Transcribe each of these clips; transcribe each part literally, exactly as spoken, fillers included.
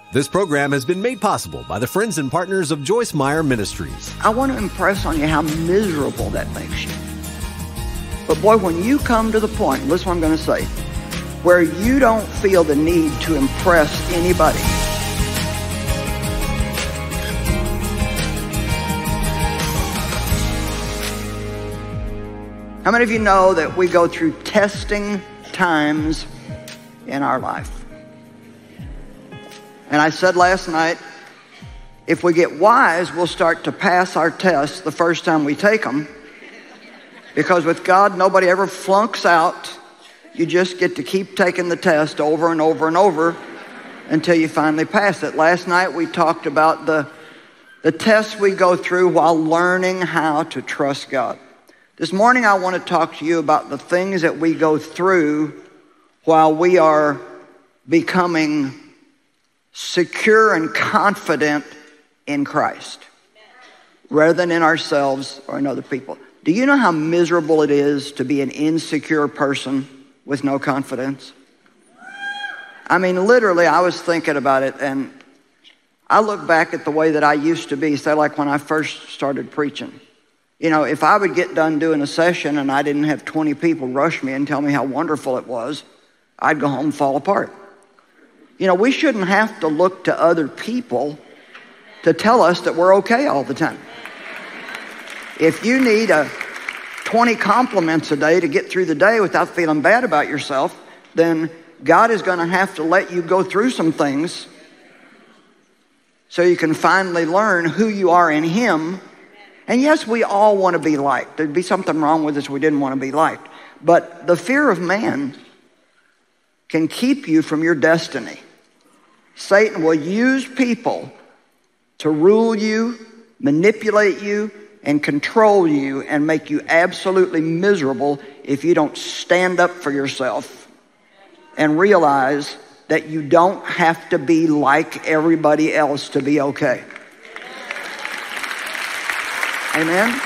This program has been made possible by the friends and partners of Joyce Meyer Ministries. I want to impress on you how miserable that makes you. But boy, when you come to the point, listen what I'm going to say, where you don't feel the need to impress anybody. How many of you know that we go through testing times in our life? And I said last night, if we get wise, we'll start to pass our tests the first time we take them. Because with God, nobody ever flunks out. You just get to keep taking the test over and over and over until you finally pass it. Last night we talked about the, the tests we go through while learning how to trust God. This morning I want to talk to you about the things that we go through while we are becoming secure and confident in Christ rather than in ourselves or in other people. Do you know how miserable it is to be an insecure person with no confidence? I mean, literally, I was thinking about it, and I look back at the way that I used to be, say like when I first started preaching. You know, if I would get done doing a session and I didn't have twenty people rush me and tell me how wonderful it was, I'd go home and fall apart. You know, we shouldn't have to look to other people to tell us that we're okay all the time. If you need a twenty compliments a day to get through the day without feeling bad about yourself, then God is going to have to let you go through some things so you can finally learn who you are in Him. And yes, we all want to be liked. There'd be something wrong with us if we didn't want to be liked. But the fear of man can keep you from your destiny. Satan will use people to rule you, manipulate you, and control you and make you absolutely miserable if you don't stand up for yourself and realize that you don't have to be like everybody else to be okay. Amen?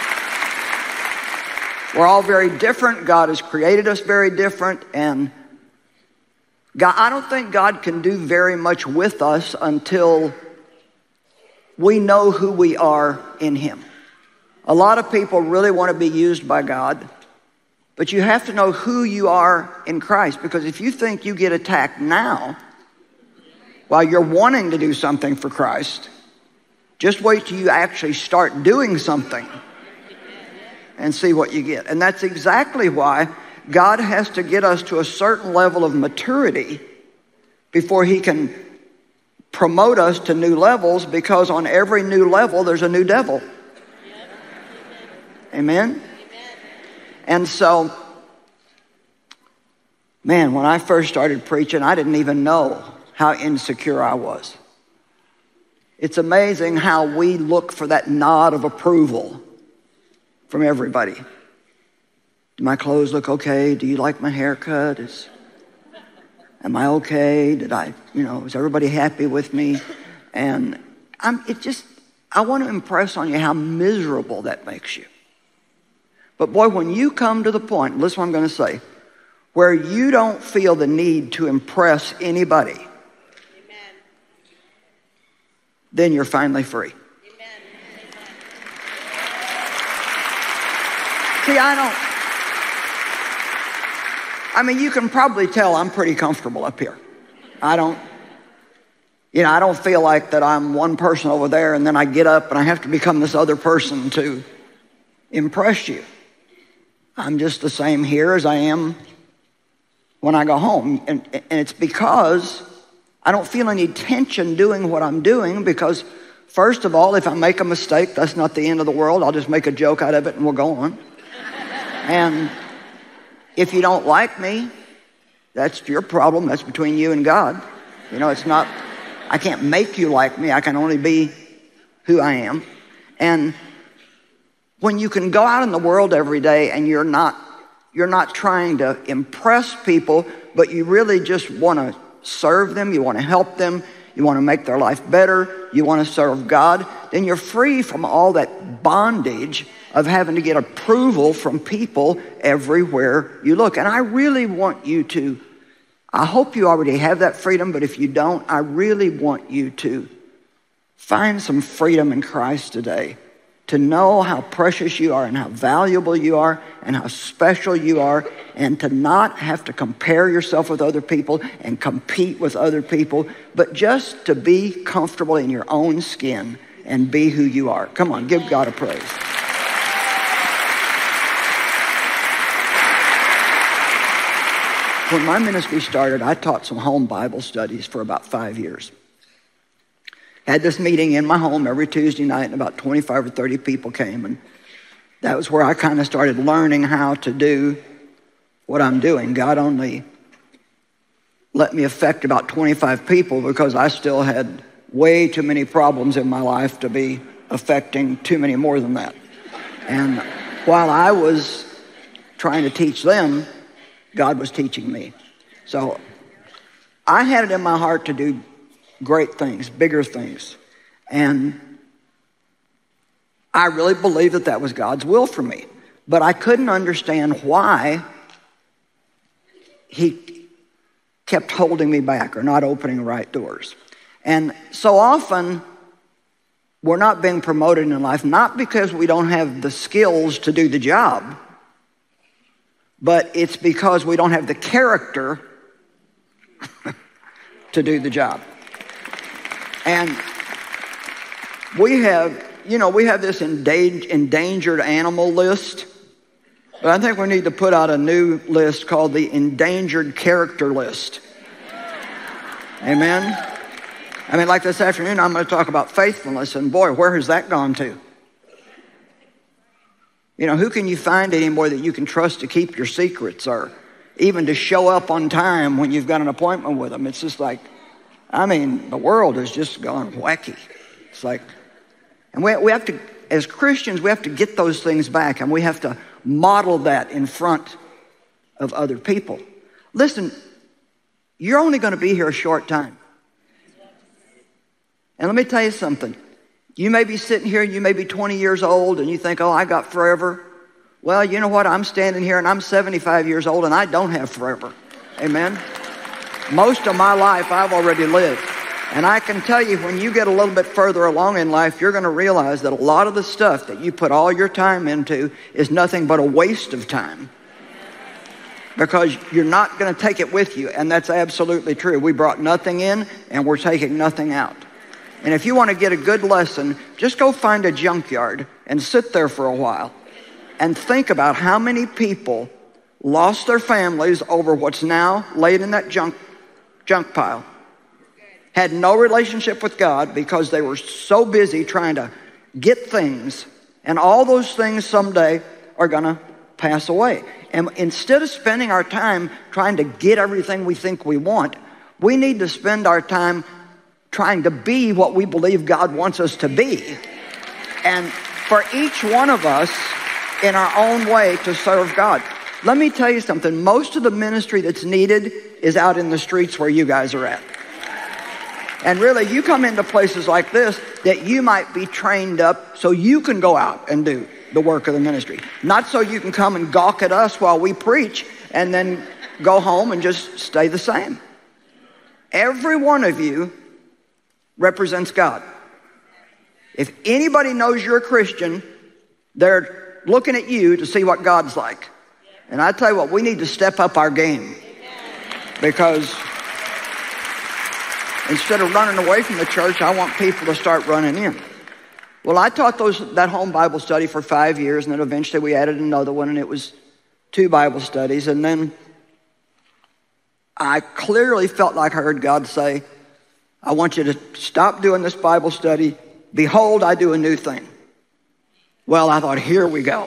We're all very different. God has created us very different, and God, I don't think God can do very much with us until we know who we are in Him. A lot of people really want to be used by God, but you have to know who you are in Christ, because if you think you get attacked now while you're wanting to do something for Christ, just wait till you actually start doing something and see what you get. And that's exactly why God has to get us to a certain level of maturity before He can promote us to new levels, because on every new level there's a new devil. Amen? And so, man, when I first started preaching, I didn't even know how insecure I was. It's amazing how we look for that nod of approval from everybody. Do my clothes look okay? Do you like my haircut? Is, am I okay? Did I, you know, is everybody happy with me? And I'm, it just, I want to impress on you how miserable that makes you. But boy, when you come to the point, listen what I'm going to say, where you don't feel the need to impress anybody, amen, then you're finally free. Amen. See, I don't, I mean, you can probably tell I'm pretty comfortable up here. I don't, you know, I don't feel like that I'm one person over there and then I get up and I have to become this other person to impress you. I'm just the same here as I am when I go home. And, and it's because I don't feel any tension doing what I'm doing, because first of all, if I make a mistake, that's not the end of the world. I'll just make a joke out of it and we'll go on. And if you don't like me, that's your problem. That's between you and God. You know, it's not, I can't make you like me. I can only be who I am. And when you can go out in the world every day and you're not, you're not trying to impress people, but you really just want to serve them, you want to help them, you want to make their life better, you want to serve God, then you're free from all that bondage of having to get approval from people everywhere you look. And I really want you to, I hope you already have that freedom, but if you don't, I really want you to find some freedom in Christ today, to know how precious you are and how valuable you are and how special you are, and to not have to compare yourself with other people and compete with other people, but just to be comfortable in your own skin and be who you are. Come on, give God a praise. When my ministry started, I taught some home Bible studies for about five years. Had this meeting in my home every Tuesday night, and about twenty-five or thirty people came, and that was where I kind of started learning how to do what I'm doing. God only let me affect about twenty-five people because I still had way too many problems in my life to be affecting too many more than that. And while I was trying to teach them, God was teaching me. So I had it in my heart to do great things, bigger things. And I really believed that that was God's will for me. But I couldn't understand why he kept holding me back or not opening the right doors. And so often, we're not being promoted in life, not because we don't have the skills to do the job, but it's because we don't have the character to do the job. And we have, you know, we have this endangered animal list, but I think we need to put out a new list called the endangered character list. Amen? I mean, like this afternoon, I'm going to talk about faithfulness, and boy, where has that gone to? You know, who can you find anymore that you can trust to keep your secrets or even to show up on time when you've got an appointment with them? It's just like, I mean, the world has just gone wacky. It's like, and we, we have to, as Christians, we have to get those things back, and we have to model that in front of other people. Listen, you're only going to be here a short time. And let me tell you something. You may be sitting here and you may be twenty years old and you think, oh, I got forever. Well, you know what? I'm standing here and I'm seventy-five years old and I don't have forever. Amen? Most of my life I've already lived. And I can tell you, when you get a little bit further along in life, you're going to realize that a lot of the stuff that you put all your time into is nothing but a waste of time. Because you're not going to take it with you. And that's absolutely true. We brought nothing in and we're taking nothing out. And if you want to get a good lesson, just go find a junkyard and sit there for a while and think about how many people lost their families over what's now laid in that junk, junk pile, had no relationship with God because they were so busy trying to get things, and all those things someday are going to pass away. And instead of spending our time trying to get everything we think we want, we need to spend our time trying to be what we believe God wants us to be. And for each one of us, in our own way, to serve God. Let me tell you something. Most of the ministry that's needed is out in the streets where you guys are at. And really, you come into places like this that you might be trained up so you can go out and do the work of the ministry. Not so you can come and gawk at us while we preach and then go home and just stay the same. Every one of you represents God. If anybody knows you're a Christian, they're looking at you to see what God's like. And I tell you what, we need to step up our game. Because instead of running away from the church, I want people to start running in. Well, I taught those that home Bible study for five years, and then eventually we added another one, and it was two Bible studies. And then I clearly felt like I heard God say, I want you to stop doing this Bible study. Behold, I do a new thing. Well, I thought, here we go.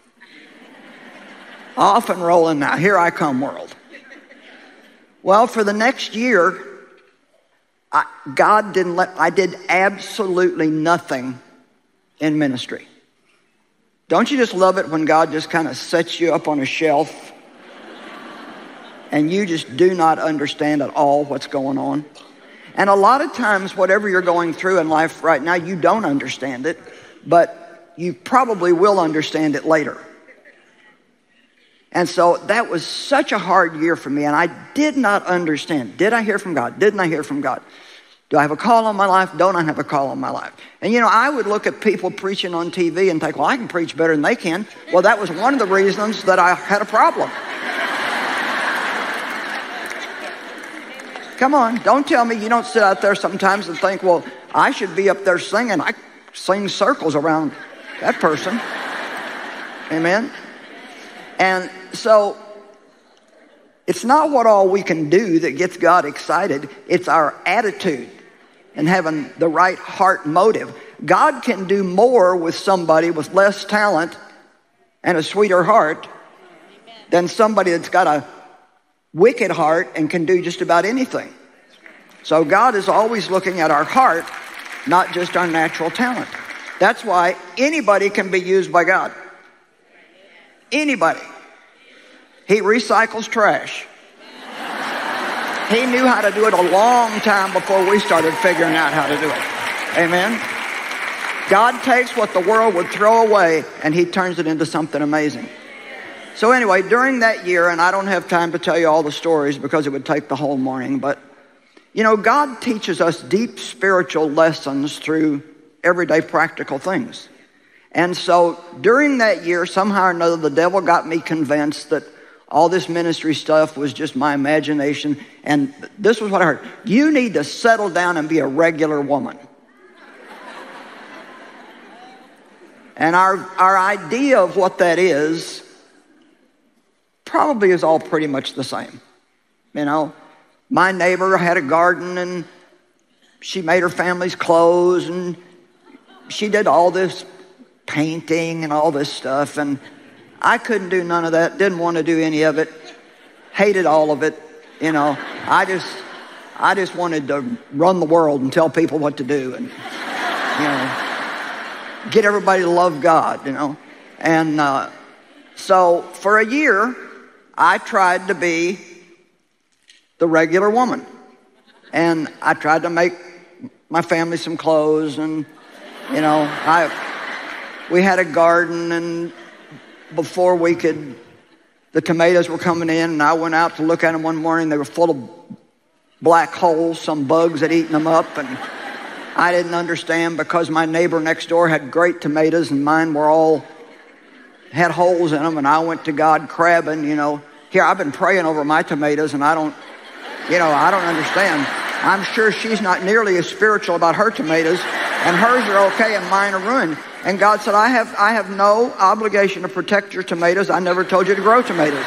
Off and rolling now. Here I come, world. Well, for the next year, I, God didn't let, I did absolutely nothing in ministry. Don't you just love it when God just kind of sets you up on a shelf and you just do not understand at all what's going on? And a lot of times, whatever you're going through in life right now, you don't understand it, but you probably will understand it later. And so that was such a hard year for me, and I did not understand. Did I hear from God? Didn't I hear from God? Do I have a call on my life? Don't I have a call on my life? And you know, I would look at people preaching on T V and think, well, I can preach better than they can. Well, that was one of the reasons that I had a problem. Come on, don't tell me you don't sit out there sometimes and think, well, I should be up there singing. I sing circles around that person. Amen? And so, it's not what all we can do that gets God excited. It's our attitude and having the right heart motive. God can do more with somebody with less talent and a sweeter heart than somebody that's got a wicked heart and can do just about anything. So God is always looking at our heart, not just our natural talent. That's why anybody can be used by God. Anybody. He recycles trash. He knew how to do it a long time before we started figuring out how to do it. Amen? God takes what the world would throw away and he turns it into something amazing. So anyway, during that year, and I don't have time to tell you all the stories because it would take the whole morning, but you know, God teaches us deep spiritual lessons through everyday practical things. And so during that year, somehow or another, the devil got me convinced that all this ministry stuff was just my imagination. And this was what I heard. You need to settle down and be a regular woman. And our, our idea of what that is probably is all pretty much the same. You know, my neighbor had a garden and she made her family's clothes and she did all this painting and all this stuff. And I couldn't do none of that, didn't want to do any of it, hated all of it. You know, I just, I just wanted to run the world and tell people what to do and, you know, get everybody to love God, you know. And uh, so for a year, I tried to be the regular woman. And I tried to make my family some clothes and, you know, I we had a garden and before we could, the tomatoes were coming in and I went out to look at them one morning. They were full of black holes. Some bugs had eaten them up and I didn't understand because my neighbor next door had great tomatoes and mine were all, had holes in them. And I went to God crabbing, you know, here I've been praying over my tomatoes and I don't, you know, I don't understand. I'm sure she's not nearly as spiritual about her tomatoes and hers are okay and mine are ruined. And God said, I have, I have no obligation to protect your tomatoes. I never told you to grow tomatoes.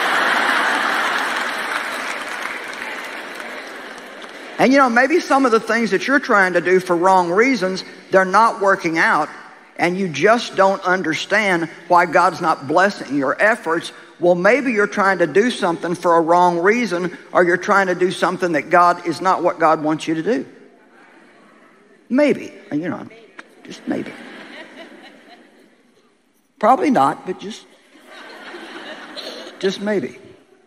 And you know, maybe some of the things that you're trying to do for wrong reasons, they're not working out, and you just don't understand why God's not blessing your efforts. Well, maybe you're trying to do something for a wrong reason, or you're trying to do something that God is not what God wants you to do. Maybe, you know, just maybe. Probably not, but just, just maybe.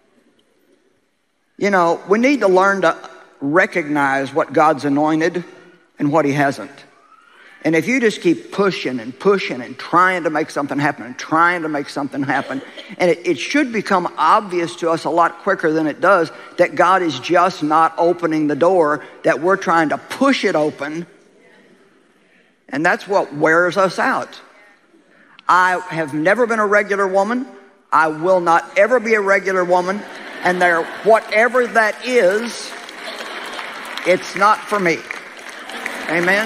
You know, we need to learn to recognize what God's anointed and what he hasn't. And if you just keep pushing and pushing and trying to make something happen and trying to make something happen, and it, it should become obvious to us a lot quicker than it does that God is just not opening the door, that we're trying to push it open, and that's what wears us out. I have never been a regular woman. I will not ever be a regular woman. And there, whatever that is, it's not for me. Amen?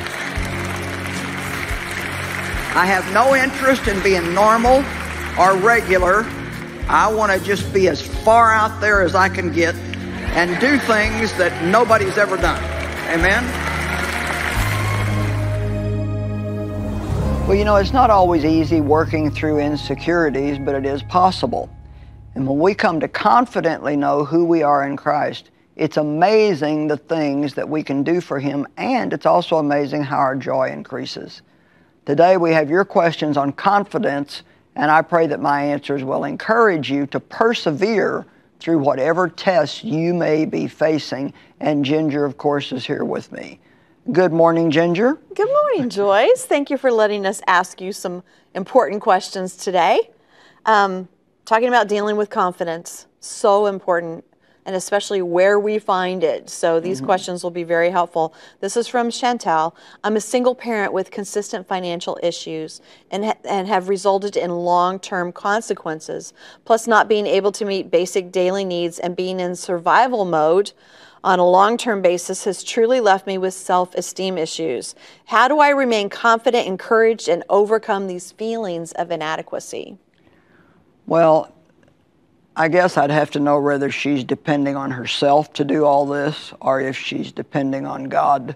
I have no interest in being normal or regular. I want to just be as far out there as I can get and do things that nobody's ever done. Amen? Well, you know, it's not always easy working through insecurities, but it is possible. And when we come to confidently know who we are in Christ, it's amazing the things that we can do for him, and it's also amazing how our joy increases. Today we have your questions on confidence, and I pray that my answers will encourage you to persevere through whatever tests you may be facing. And Ginger, of course, is here with me. Good morning, Ginger. Good morning, Joyce. Thank you for letting us ask you some important questions today. Um, talking about dealing with confidence, so important, and especially where we find it. So these mm-hmm. questions will be very helpful. This is from Chantal. I'm a single parent with consistent financial issues and, ha- and have resulted in long-term consequences, plus not being able to meet basic daily needs and being in survival mode on a long-term basis has truly left me with self-esteem issues. How do I remain confident, encouraged, and overcome these feelings of inadequacy? Well, I guess I'd have to know whether she's depending on herself to do all this or if she's depending on God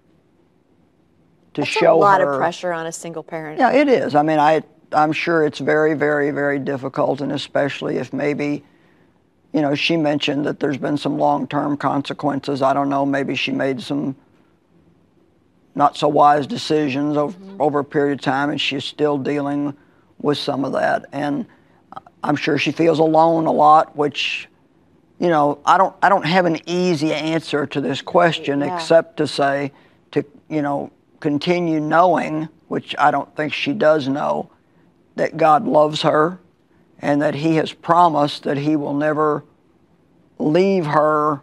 to That's show her. a lot of pressure on a single parent. Yeah, it is. I mean, I, I'm sure it's very, very, very difficult, and especially if maybe, you know, she mentioned that there's been some long-term consequences. I don't know, maybe she made some not so wise decisions over, mm-hmm. over a period of time, and she's still dealing with some of that. And I'm sure she feels alone a lot, which, you know, I don't I don't have an easy answer to this question yeah. except to say to, you know, continue knowing, which I don't think she does know, that God loves her and that he has promised that he will never leave her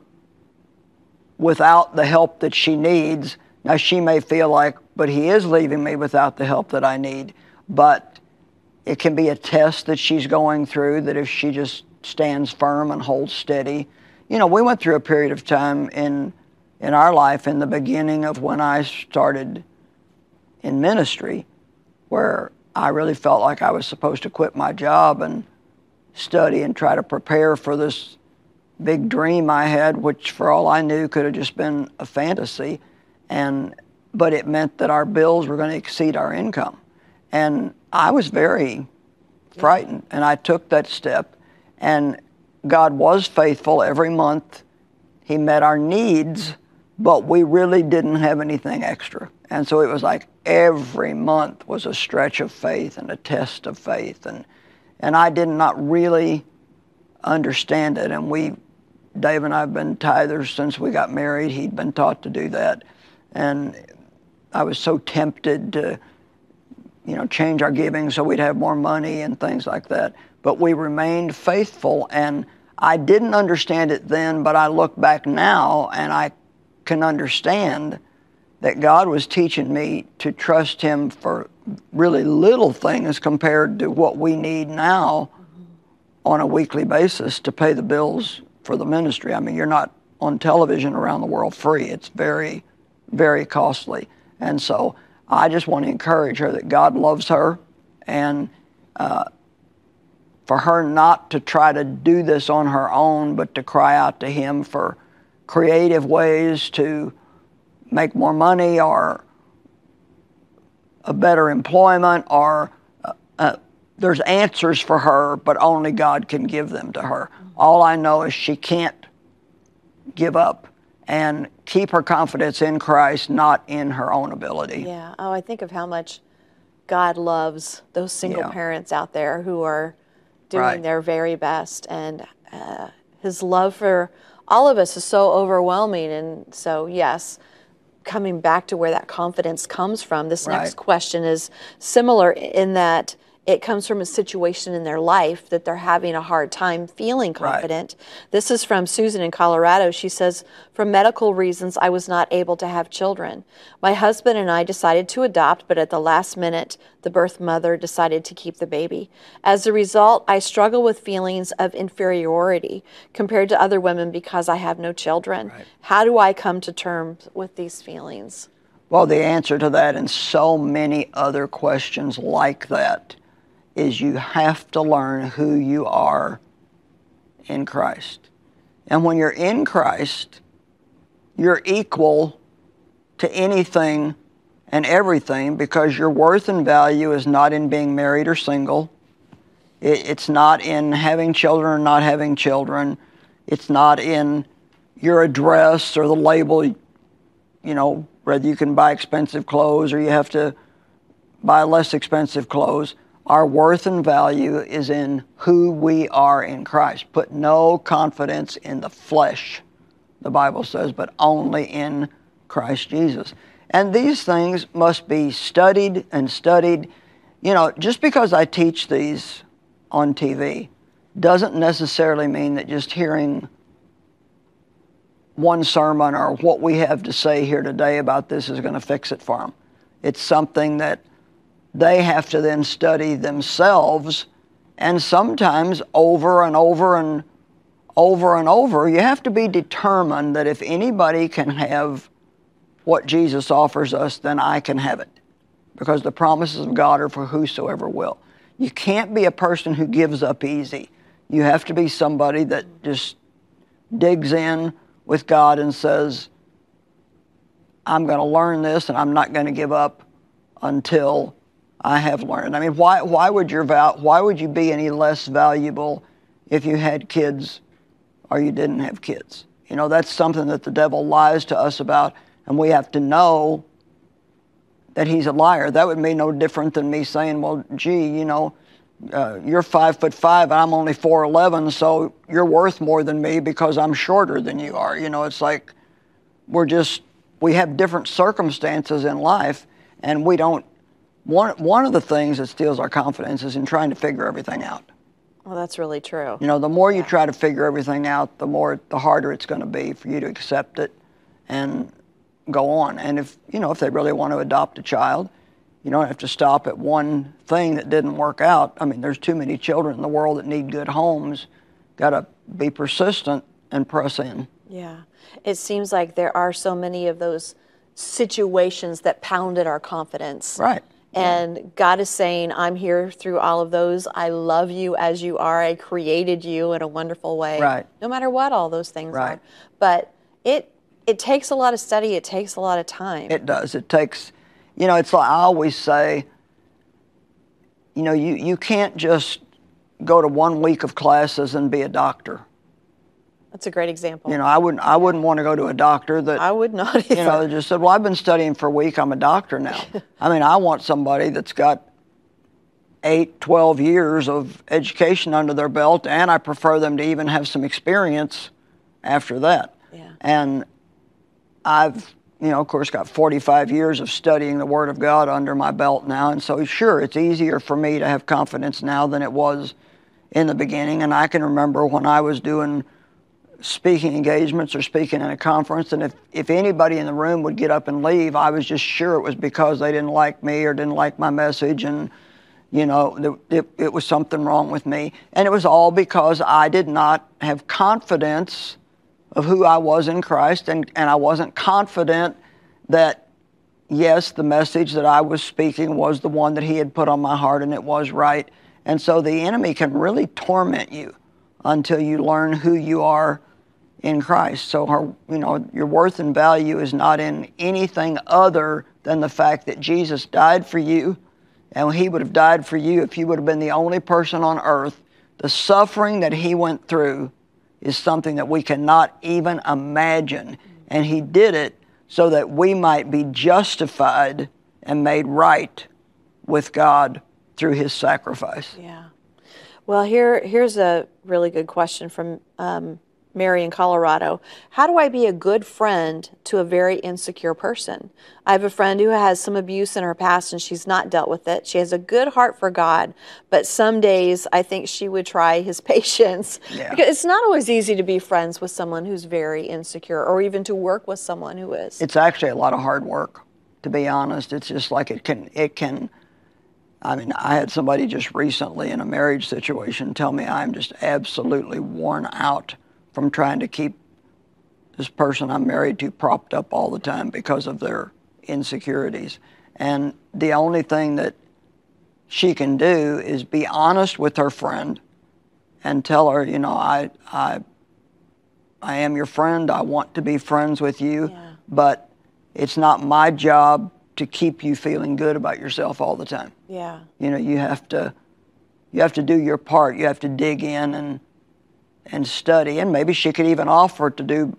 without the help that she needs. Now, she may feel like, but he is leaving me without the help that I need. But it can be a test that she's going through, that if she just stands firm and holds steady. You know, we went through a period of time in in our life in the beginning of when I started in ministry where I really felt like I was supposed to quit my job and study and try to prepare for this big dream I had, which for all I knew could have just been a fantasy. And but it meant that our bills were going to exceed our income. And I was very frightened, and I took that step, and God was faithful every month. He met our needs, but we really didn't have anything extra. And so it was like every month was a stretch of faith and a test of faith, and and I did not really understand it. And we, Dave and I have been tithers since we got married. He'd been taught to do that, and I was so tempted to, you know, change our giving so we'd have more money and things like that. But we remained faithful, and I didn't understand it then, but I look back now and I can understand that God was teaching me to trust him for really little things compared to what we need now on a weekly basis to pay the bills for the ministry. I mean, you're not on television around the world free. It's very, very costly. And so I just want to encourage her that God loves her, and uh, for her not to try to do this on her own, but to cry out to him for creative ways to make more money or a better employment, or uh, uh, there's answers for her, but only God can give them to her. All I know is she can't give up and keep her confidence in Christ, not in her own ability. Yeah. Oh, I think of how much God loves those single yeah. parents out there who are doing right. their very best. And uh, his love for all of us is so overwhelming. And so, yes, coming back to where that confidence comes from, this right. next question is similar in that it comes from a situation in their life that they're having a hard time feeling confident. Right. This is from Susan in Colorado. She says, for medical reasons, I was not able to have children. My husband and I decided to adopt, but at the last minute, the birth mother decided to keep the baby. As a result, I struggle with feelings of inferiority compared to other women because I have no children. Right. How do I come to terms with these feelings? Well, the answer to that and so many other questions like that is you have to learn who you are in Christ. And when you're in Christ, you're equal to anything and everything, because your worth and value is not in being married or single. It, it's not in having children or not having children. It's not in your address or the label, you know, whether you can buy expensive clothes or you have to buy less expensive clothes. Our worth and value is in who we are in Christ. Put no confidence in the flesh, the Bible says, but only in Christ Jesus. And these things must be studied and studied. You know, just because I teach these on T V doesn't necessarily mean that just hearing one sermon or what we have to say here today about this is going to fix it for them. It's something that they have to then study themselves, and sometimes over and over and over and over. You have to be determined that if anybody can have what Jesus offers us, then I can have it, because the promises of God are for whosoever will. You can't be a person who gives up easy. You have to be somebody that just digs in with God and says, I'm going to learn this, and I'm not going to give up until I have learned. I mean, why why would your val- why would you be any less valuable if you had kids or you didn't have kids? You know, that's something that the devil lies to us about, and we have to know that he's a liar. That would be no different than me saying, well, gee, you know, uh, you're five foot five and I'm only four eleven, so you're worth more than me because I'm shorter than you are. You know, it's like we're just, we have different circumstances in life, and we don't, one, one of the things that steals our confidence is in trying to figure everything out. Well, that's really true. You know, the more you Yeah. try to figure everything out, the more, the harder it's going to be for you to accept it and go on. And if, you know, if they really want to adopt a child, you don't have to stop at one thing that didn't work out. I mean, there's too many children in the world that need good homes. Got to be persistent and press in. Yeah. It seems like there are so many of those situations that pounded our confidence. Right. And God is saying, I'm here through all of those. I love you as you are. I created you in a wonderful way. Right. No matter what all those things Right. are. But it it takes a lot of study. It takes a lot of time. It does. It takes, you know, it's like I always say, you know, you, you can't just go to one week of classes and be a doctor. That's a great example. You know, I wouldn't I wouldn't want to go to a doctor that, I would not either. you know, just said, well, I've been studying for a week, I'm a doctor now. I mean, I want somebody that's got eight, twelve years of education under their belt, and I prefer them to even have some experience after that. Yeah. And I've, you know, of course, got forty-five years of studying the Word of God under my belt now, and so sure, it's easier for me to have confidence now than it was in the beginning. And I can remember when I was doing speaking engagements or speaking in a conference, and if, if anybody in the room would get up and leave, I was just sure it was because they didn't like me or didn't like my message, and, you know, it, it was something wrong with me. And it was all because I did not have confidence of who I was in Christ, and, and I wasn't confident that, yes, the message that I was speaking was the one that he had put on my heart, and it was right. And so the enemy can really torment you until you learn who you are in Christ. So, our, you know, your worth and value is not in anything other than the fact that Jesus died for you, and he would have died for you if you would have been the only person on earth. The suffering that he went through is something that we cannot even imagine, and he did it so that we might be justified and made right with God through his sacrifice. Yeah. Well, here here's a really good question from um, Mary in Colorado. How do I be a good friend to a very insecure person? I have a friend who has some abuse in her past and she's not dealt with it. She has a good heart for God, but some days I think she would try his patience. Yeah. Because it's not always easy to be friends with someone who's very insecure, or even to work with someone who is. It's actually a lot of hard work, to be honest. It's just like it can, it can, I mean, I had somebody just recently in a marriage situation tell me I'm just absolutely worn out from trying to keep this person I'm married to propped up all the time because of their insecurities. And the only thing that she can do is be honest with her friend and tell her, you know, I, I, I am your friend. I want to be friends with you, Yeah. but it's not my job to keep you feeling good about yourself all the time. Yeah. You know, you have to, you have to do your part. You have to dig in and and study. And maybe she could even offer to do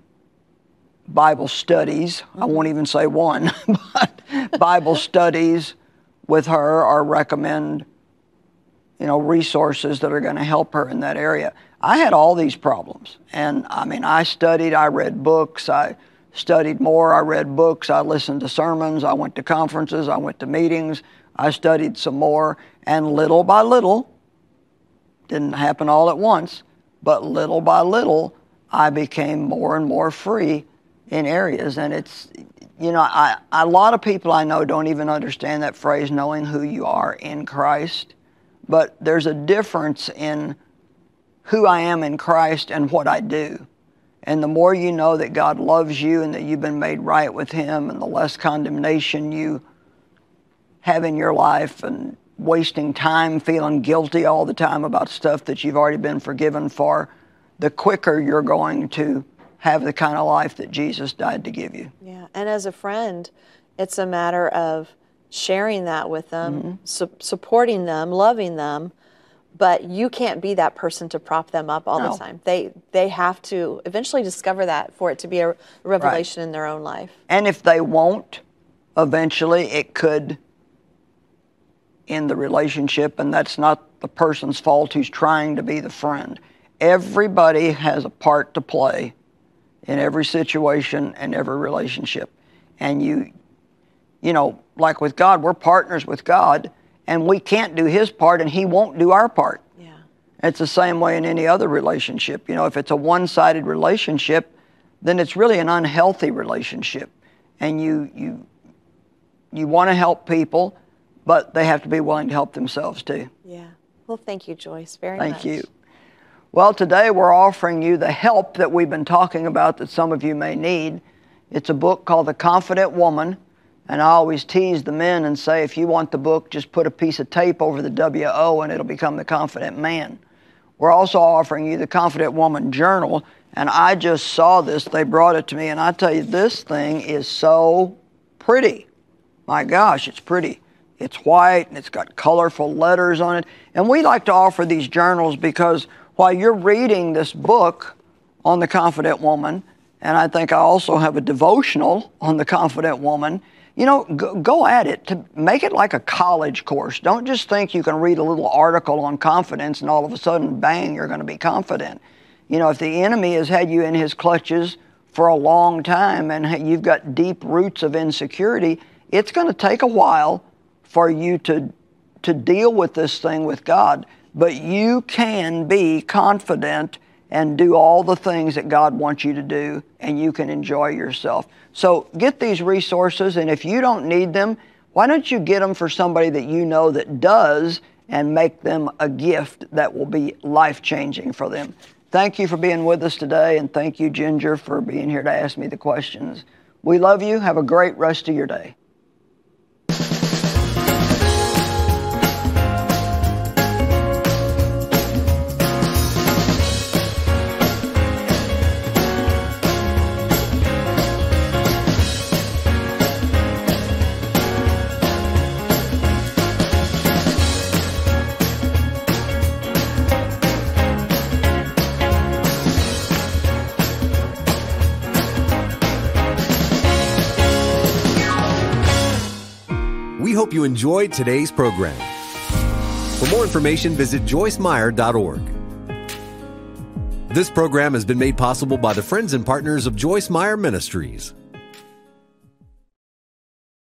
Bible studies. Mm-hmm. I won't even say one, but Bible studies with her, or recommend, you know, resources that are going to help her in that area. I had all these problems. And I mean, I studied, I read books, I studied more, I read books, I listened to sermons, I went to conferences, I went to meetings, I studied some more, and little by little, didn't happen all at once, but little by little, I became more and more free in areas. And it's, you know, I, a lot of people I know don't even understand that phrase, knowing who you are in Christ. But there's a difference in who I am in Christ and what I do. And the more you know that God loves you and that you've been made right with Him, and the less condemnation you have in your life and wasting time feeling guilty all the time about stuff that you've already been forgiven for, the quicker you're going to have the kind of life that Jesus died to give you. Yeah, and as a friend, it's a matter of sharing that with them, mm-hmm. su- supporting them, loving them, but you can't be that person to prop them up all no. the time. They they have to eventually discover that for it to be a revelation right. in their own life. And if they won't, eventually it could end the relationship, and that's not the person's fault who's trying to be the friend. Everybody has a part to play in every situation and every relationship. And you, you know, like with God, we're partners with God, and we can't do His part and He won't do our part. Yeah. It's the same way in any other relationship. You know, if it's a one-sided relationship, then it's really an unhealthy relationship. And you, you, you want to help people, but they have to be willing to help themselves too. Yeah. Well, thank you, Joyce, very thank much. Thank you. Well, today we're offering you the help that we've been talking about that some of you may need. It's a book called The Confident Woman, and I always tease the men and say, if you want the book, just put a piece of tape over the W O and it'll become The Confident Man. We're also offering you the Confident Woman Journal, and I just saw this. They brought it to me, and I tell you, this thing is so pretty. My gosh, it's pretty. It's white, and it's got colorful letters on it. And we like to offer these journals because while you're reading this book on The Confident Woman, and I think I also have a devotional on The Confident Woman, you know, go, go at it. To make it like a college course. Don't just think you can read a little article on confidence and all of a sudden, bang, you're going to be confident. You know, if the enemy has had you in his clutches for a long time and you've got deep roots of insecurity, it's going to take a while for you to, to deal with this thing with God. But you can be confident and do all the things that God wants you to do, and you can enjoy yourself. So get these resources, and if you don't need them, why don't you get them for somebody that you know that does and make them a gift that will be life-changing for them. Thank you for being with us today, and thank you, Ginger, for being here to ask me the questions. We love you. Have a great rest of your day. We hope you enjoyed today's program. For more information, visit joyce meyer dot org. This program has been made possible by the friends and partners of Joyce Meyer Ministries.